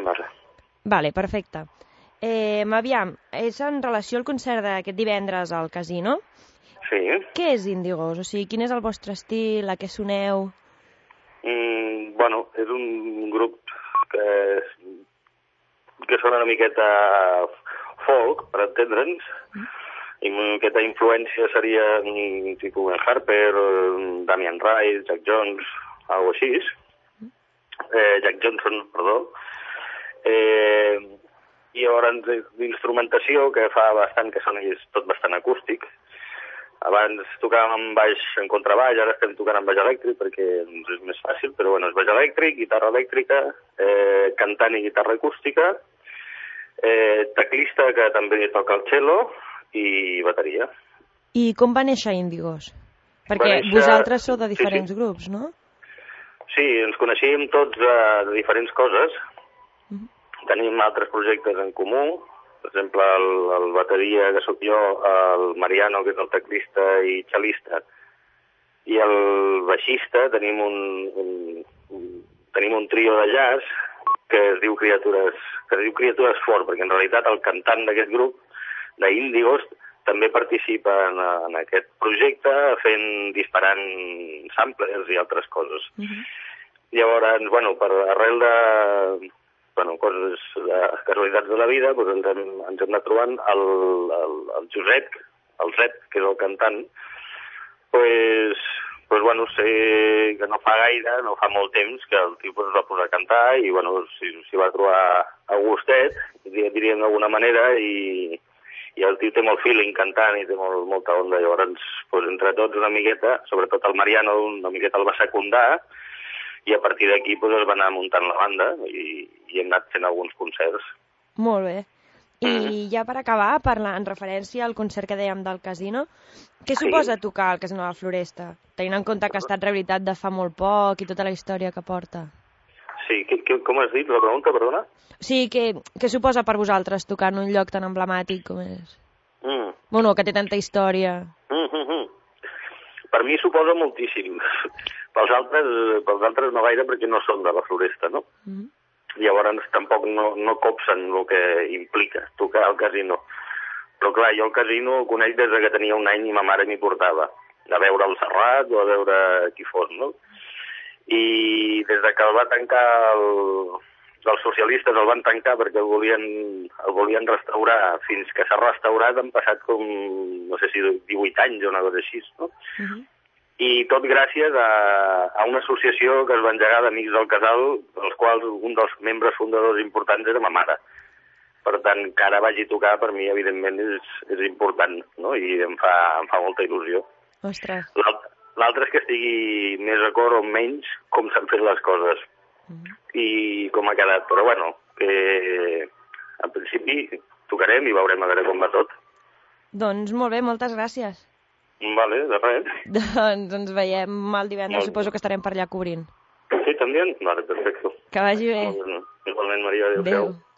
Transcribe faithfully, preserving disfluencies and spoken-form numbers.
Vale. Vale, perfecte. Eh, aviam, és en relació al concert d'aquest divendres al Casino? Sí. Què és Índigos? O sigui, quin és el vostre estil, a què soneu? Mm, bueno, és un grup que, que sona una miqueta folk, per entendre'ns, mm. i una miqueta influència seria un tipus Ben Harper, Damien Rice, Jack Jones, algo així. Mm. Eh, Jack Johnson, perdó. Eh, I llavors d'instrumentació, que fa bastant que soni tot bastant acústic. Abans tocàvem amb baix en contrabaix, ara estem tocant amb baix elèctric perquè doncs, és més fàcil, però bueno, és baix elèctric, guitarra elèctrica, eh, cantant i guitarra acústica, eh, teclista que també toca el cello i bateria. I com va néixer Índigos? Perquè néixer... vosaltres sou de diferents sí, sí. grups, no? Sí, ens coneixíem tots de, de diferents coses. Mm-hmm. Tenim altres projectes en comú. Per exemple, el, el bateria, que sóc jo, el Mariano, que és el teclista i xalista, i el baixista, tenim un, un, un, tenim un trio de jazz que es diu Criatures, que es diu Criatures Fort, perquè en realitat el cantant d'aquest grup, d'Índigos, també participa en, en aquest projecte fent, disparant samplers i altres coses. Mm-hmm. Llavors, bueno, per arrel de... bueno, coses, de casualitats de la vida, doncs ens, hem, ens hem anat trobant el, el, el Josep, el Zep, que és el cantant, pues, pues, bueno, sé que no fa gaire, no fa molt temps, que el tio pues, es va posar a cantar i bueno, s'hi va trobar a gustet, diríem d'alguna manera, i, i el tio té molt feeling cantant i té molt, molta onda. Llavors, pues, entre tots una miqueta, sobretot el Mariano, una miqueta el va secundar, i a partir d'aquí pues, es va anar muntant la banda i, i hem anat fent alguns concerts. Molt bé. I mm-hmm. ja per acabar, parlant en referència al concert que dèiem del Casino, què sí. suposa tocar al Casino de la Floresta? Tenint en compte que ha estat rehabilitat de fa molt poc i tota la història que porta. Sí, que, que, com has dit la pregunta, perdona? Sí, què, què suposa per vosaltres tocar en un lloc tan emblemàtic com és? Mm. Bueno, que té tanta història. Mm-hmm. Per mi suposa moltíssim. Pels altres, pels altres no gaire perquè no són de la Floresta, no? Mm. Llavors tampoc no, no copsen el que implica tocar al Casino. Però clar, jo el Casino el coneix des que tenia un any i ma mare m'hi portava a veure el Serrat o a veure qui fos, no? I des de que el va tancar el, els socialistes el van tancar perquè el volien, el volien restaurar fins que s'ha restaurat han passat com, no sé si divuit anys o una cosa així, no? Mm-hmm. I tot gràcies a, a una associació que es va engegar d'Amics del Casal, dels quals un dels membres fundadors importants era ma mare. Per tant, que ara vagi a tocar, per mi, evidentment, és, és important, no? I em fa, em fa molta il·lusió. Ostres. L'altre és que estigui més d'acord o menys com s'han fet les coses. Mm. I com ha quedat. Però, bueno, que en principi tocarem i veurem a veure com va tot. Doncs molt bé, moltes gràcies. Vale, de res. Doncs ens veiem el divendres, suposo que estarem per allà cobrint. Sí, també? Vale, perfecte. Que vagi bé. Igualment, Maria, adéu-siau. Adéu.